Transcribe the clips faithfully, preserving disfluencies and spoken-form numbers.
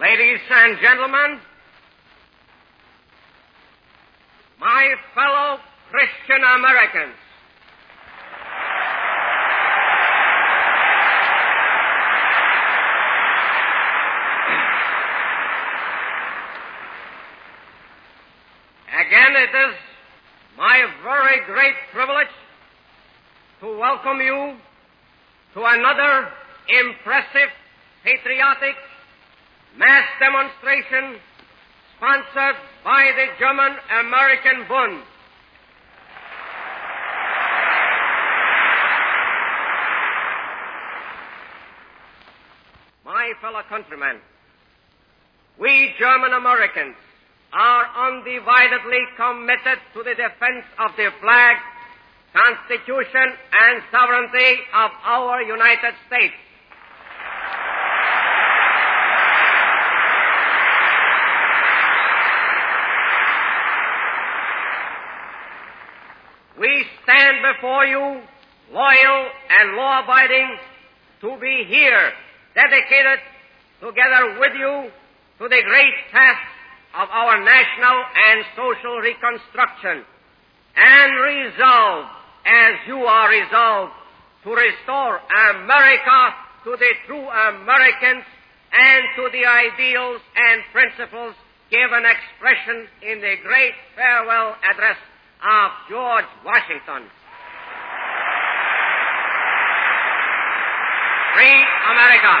Ladies and gentlemen, my fellow Christian Americans, again it is my very great privilege to welcome you to another impressive, patriotic mass demonstration sponsored by the German-American Bund. My fellow countrymen, we German-Americans are undividedly committed to the defense of the flag, Constitution, and sovereignty of our United States. We stand before you, loyal and law-abiding, to be here, dedicated together with you to the great task of our national and social reconstruction, and resolved, as you are resolved, to restore America to the true Americans and to the ideals and principles given expression in the great farewell address of George Washington. Free America.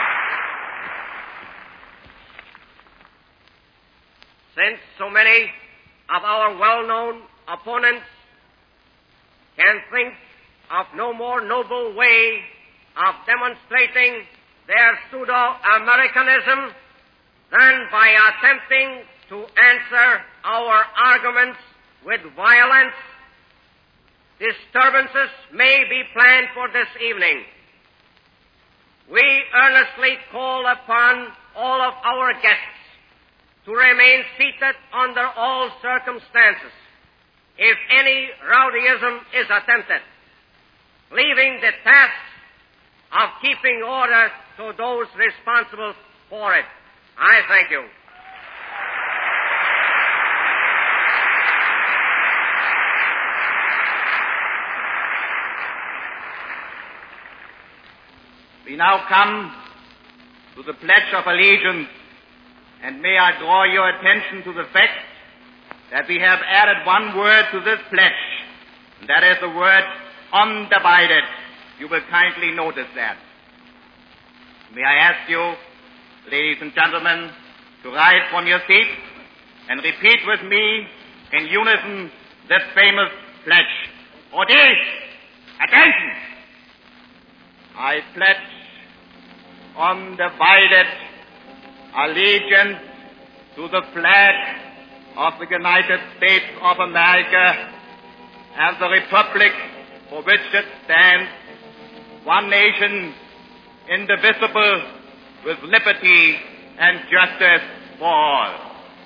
Since so many of our well-known opponents can think of no more noble way of demonstrating their pseudo-Americanism than by attempting to answer our arguments with violence, disturbances may be planned for this evening. We earnestly call upon all of our guests to remain seated under all circumstances if any rowdyism is attempted, leaving the task of keeping order to those responsible for it. I thank you. We now come to the Pledge of Allegiance, and may I draw your attention to the fact that we have added one word to this pledge, and that is the word undivided. You will kindly notice that. May I ask you, ladies and gentlemen, to rise from your seats and repeat with me in unison this famous pledge. For this, attention! I pledge undivided allegiance to the flag of the United States of America and the republic for which it stands, one nation, indivisible, with liberty and justice for all.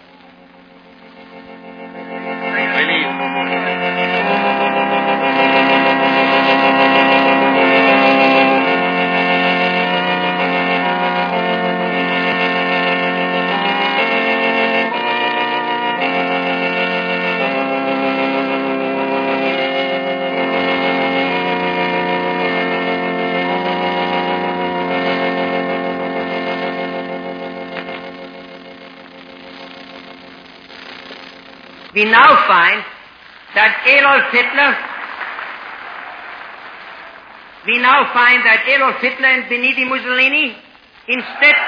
We now find that Adolf Hitler, we now find that Adolf Hitler and Benito Mussolini, instead,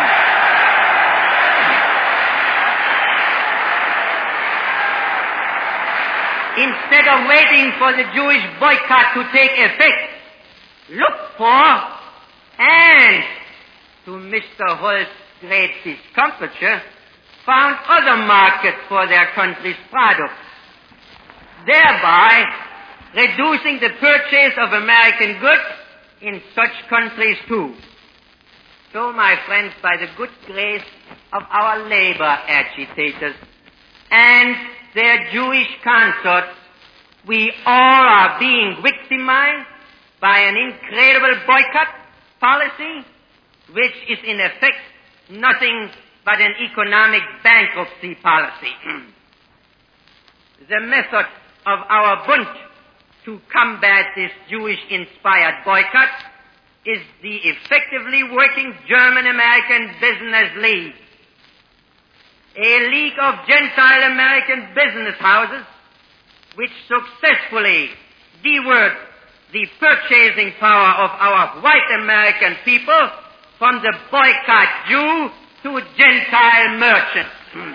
instead of waiting for the Jewish boycott to take effect, looked for and, to Mister Holt's great discomfiture, found other markets for their country's products, thereby reducing the purchase of American goods in such countries too. So, my friends, by the good grace of our labor agitators and their Jewish consorts, we all are being victimized by an incredible boycott policy, which is in effect nothing but an economic bankruptcy policy. The method of our Bund to combat this Jewish-inspired boycott is the effectively working German-American Business League, a league of Gentile American business houses which successfully divert the purchasing power of our white American people from the boycott Jew to Gentile merchants.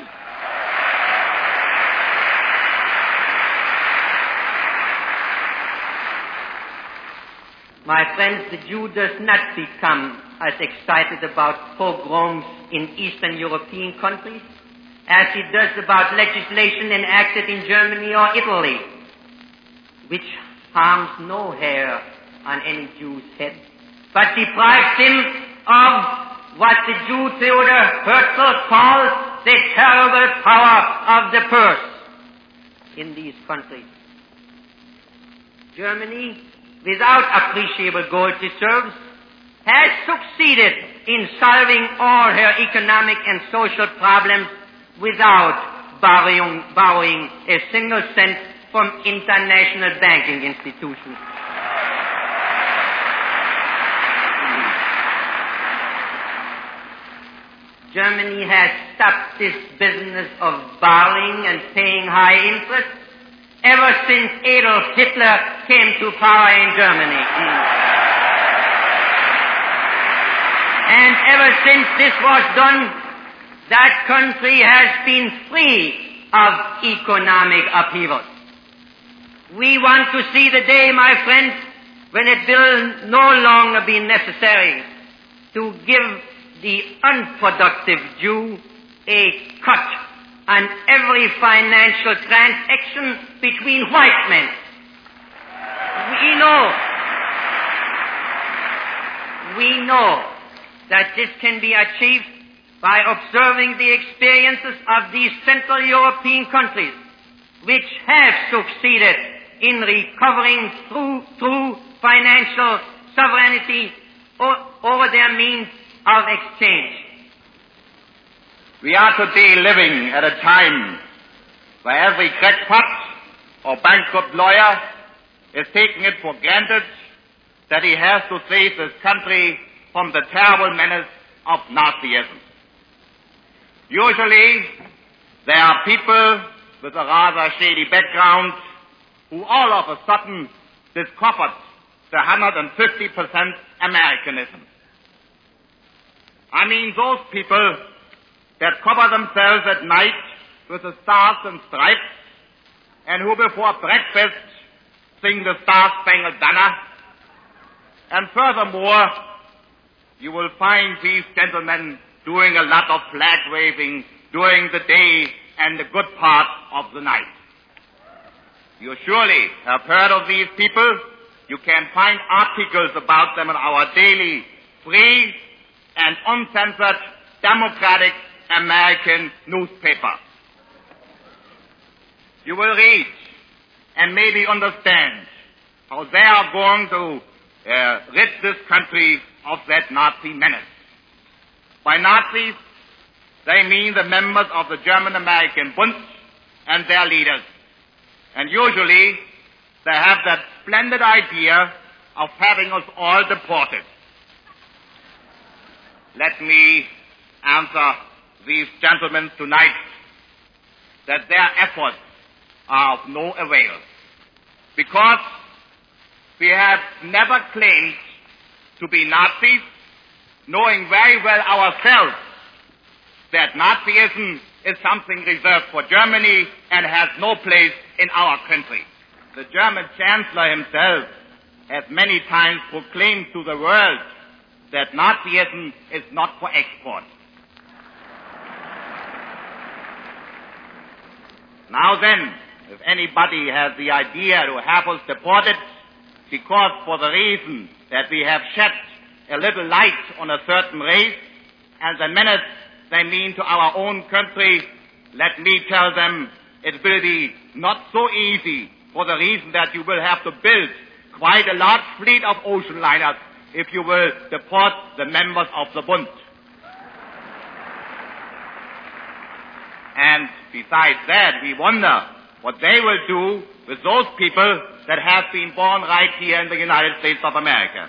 My friends, the Jew does not become as excited about pogroms in Eastern European countries as he does about legislation enacted in Germany or Italy, which harms no hair on any Jew's head, but deprives him of what the Jew Theodor Herzl calls the terrible power of the purse in these countries. Germany, without appreciable gold reserves, has succeeded in solving all her economic and social problems without borrowing, borrowing a single cent from international banking institutions. Germany has stopped this business of borrowing and paying high interest ever since Adolf Hitler came to power in Germany. And ever since this was done, that country has been free of economic upheaval. We want to see the day, my friends, when it will no longer be necessary to give the unproductive Jew a cut on every financial transaction between white men. We know, we know that this can be achieved by observing the experiences of these Central European countries, which have succeeded in recovering through, through financial sovereignty or, over their means of exchange. We are today living at a time where every crackpot or bankrupt lawyer is taking it for granted that he has to save this country from the terrible menace of Nazism. Usually, there are people with a rather shady background who all of a sudden discovered the one hundred fifty percent Americanism. I mean those people that cover themselves at night with the stars and stripes and who before breakfast sing the Star-Spangled Banner. And furthermore, you will find these gentlemen doing a lot of flag waving during the day and the good part of the night. You surely have heard of these people. You can find articles about them in our daily, free and uncensored, democratic American newspaper. You will read and maybe understand how they are going to uh, rid this country of that Nazi menace. By Nazis, they mean the members of the German-American Bund and their leaders. And usually, they have that splendid idea of having us all deported. Let me answer these gentlemen tonight that their efforts are of no avail, because we have never claimed to be Nazis, knowing very well ourselves that Nazism is something reserved for Germany and has no place in our country. The German Chancellor himself has many times proclaimed to the world that Nazism is not for export. Now then, if anybody has the idea to have us deported because for the reason that we have shed a little light on a certain race and the menace they mean to our own country, let me tell them it will be not so easy, for the reason that you will have to build quite a large fleet of ocean liners if you will deport the members of the Bund. And besides that, we wonder what they will do with those people that have been born right here in the United States of America.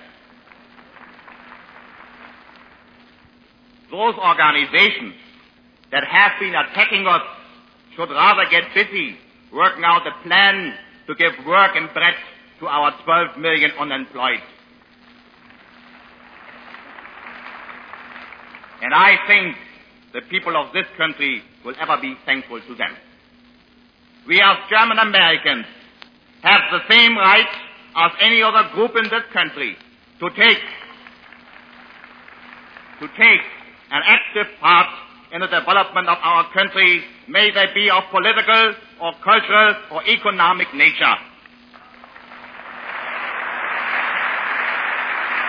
Those organizations that have been attacking us should rather get busy working out a plan to give work and bread to our twelve million unemployed. And I think the people of this country will ever be thankful to them. We as German Americans have the same right as any other group in this country to take, to take an active part in the development of our country, may they be of political or cultural or economic nature.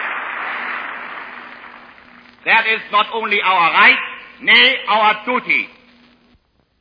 That is not only our right, nay, our duty.